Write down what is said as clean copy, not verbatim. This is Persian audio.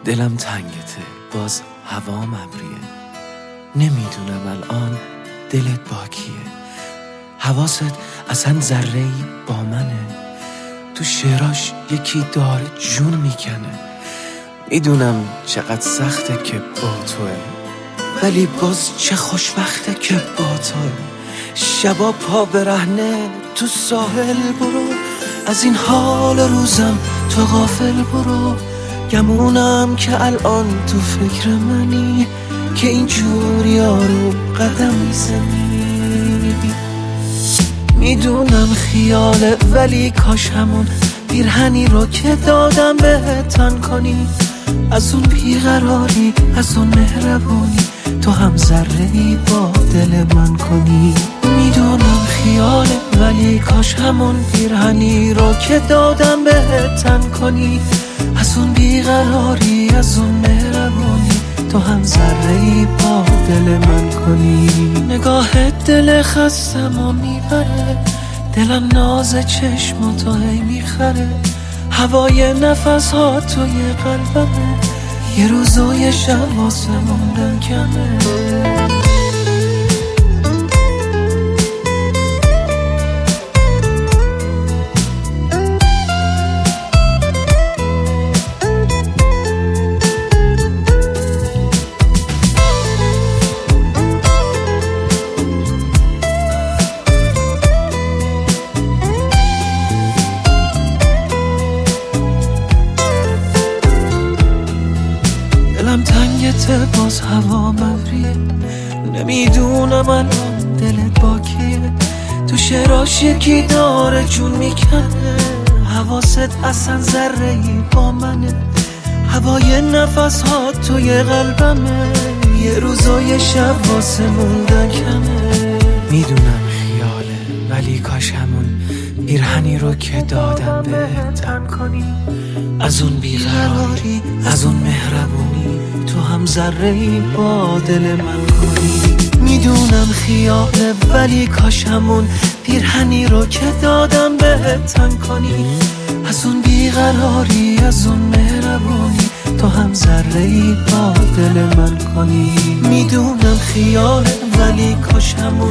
دلم تنگته، باز هوا ابریه. نمیدونم الان دلت با کیه. حواست اصلا ذره‌ای با منه. تو شعراش یکی داره جون میکنه. میدونم چقدر سخته که با توه، ولی باز چه خوشبخته که با توه. شبا پا برهنه تو ساحل برو، از این حال روزم تو غافل برو. گمونم که الان تو فکر منی، که اینجوری یارو قدم میزنی. میدونم خیاله ولی کاش همون پیرهنی رو که دادم بهت تن کنی. از اون بیقراری، از اون مهربونی، تو هم ذره‌ای با دل من کنی. میدونم خیاله ولی کاش همون پیرهنی رو که دادم بهت تن کنی. از اون بیقراری، از اون مهربونی، تو هم ذره‌ای با دل من کنی. نگاهت دل خستمو میبره، دلم ناز چشماتو هی میخره. هوای نفس ها توی قلبمه، یه روز و یه شب واسه موندن کمه. دلم تنگته، باز هوا ابریه. نمیدونم الان دلت با کیه. تو شعراش یکی داره جون میکنه. حواست اصلا ذره‌ای با منه. هوای نفس ها توی قلبمه، یه روز و یه شب واسه موندن کمه. میدونم خیاله ولی کاش همون پیرهنی رو که دادم بهت تن کنی. از اون بیقراری، از اون مهربونی، تو هم ذره‌ای با دل من کنی. میدونم خیاله ولی کاش همون پیرهنی رو که دادم بهت تن کنی. از اون بیقراری، از اون مهربونی، تو هم ذره‌ای با دل من کنی. میدونم خیاله ولی کاش همون